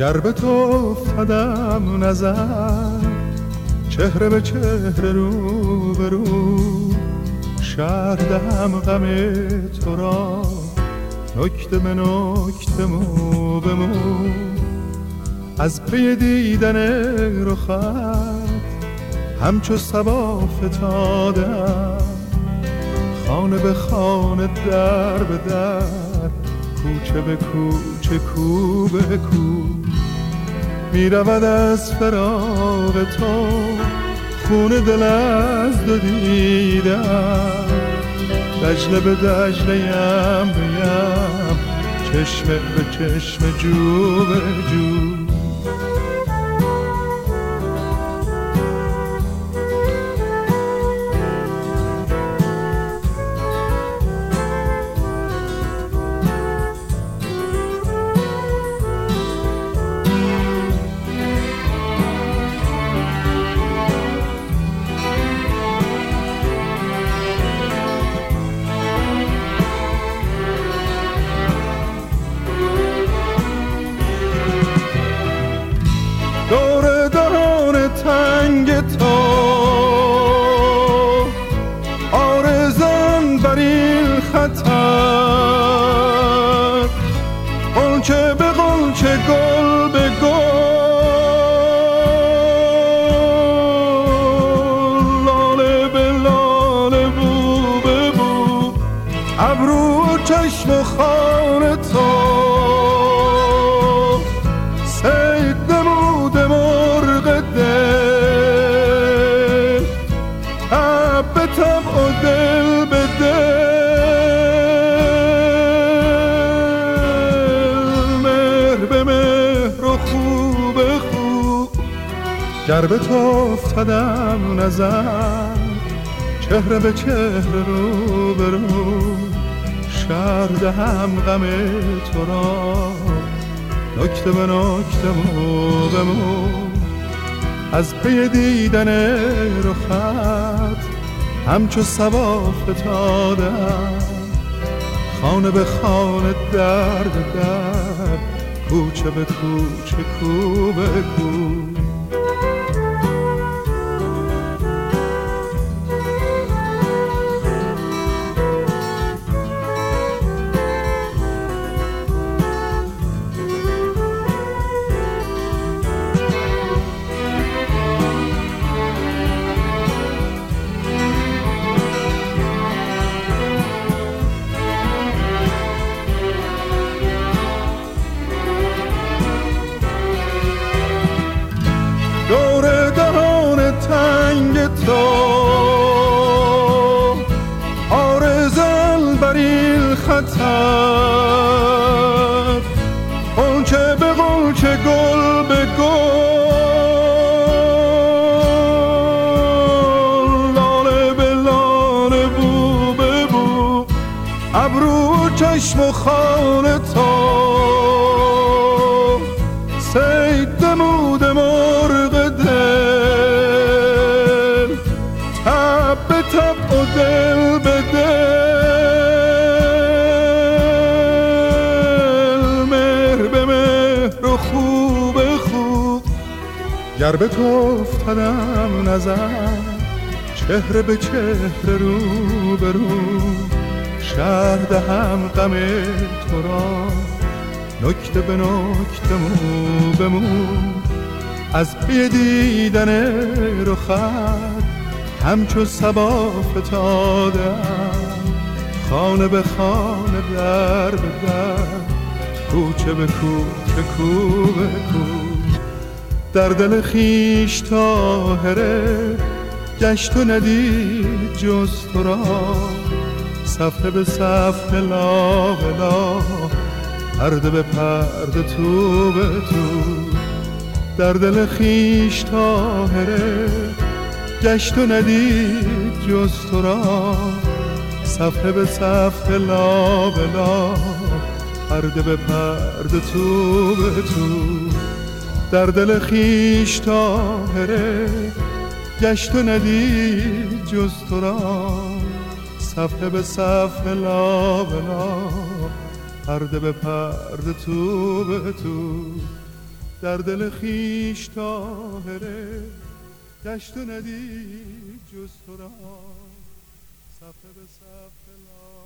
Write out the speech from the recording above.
گر به تو افتادم نظر، چهره به چهره رو به رو، شرح دهم غم تو را نکته به نکته مو به مو. از پی دیدن رخت همچو صبا فتادم، خانه به خانه در به در، کوچه به کوچه کو به کو. می رود از فراق تو خون دل از دو دیدم، دجله به دجله یم بیم، چشمه به چشمه جو به جو. دور دهان تنگ تو آرزان بر این خطر، غنچه به غنچه گل به گل، لاله به لاله بو به بو. ابرو و چشم و خال تو دل به دل، مهر به مهر و خوب به خوب. گر به تو افتادم نظر، چهره به چهره رو به رو، شرح دهم غم تو را نکته به نکته مو به مو. از پی دیدن رخت همچو صبا فتادم، خانه به خانه در به در، کوچه به کوچه کو به کو. دور دهان تنگ تو آرزان بر این خطر، غنچه به غنچه گل به گل، لاله به لاله بو به بو. ابرو و چشم و خال تو صید نمود مرغ دل، تب به تب و دل به دل، مهر به مهر و خوب به خوب. گر به تو افتادم نظر، چهره به چهره رو به رو، شرح دهم غم تو را نکته به نکته مو به مو. از پی دیدن رخت همچو صبا فتادم، خانه به خانه در به در، کوچه به کوچه کو به کو. در دل خویش طاهره گشت و ندید جز تو را، صفحه به صفحه لا به لا، پرده به پرده تو به تو. در دل خویش طاهره گشت و ندید جز تو را، صفحه به صفحه لا به لا، پرده به پرده تو به تو. در دل خویش طاهره گشت و ندید جز تو را، صفحه به صفحه لا به لا، پرده به پرده تو به تو. در دل خیش طاهره گشت و ندید جز تو را صفحه به صفحه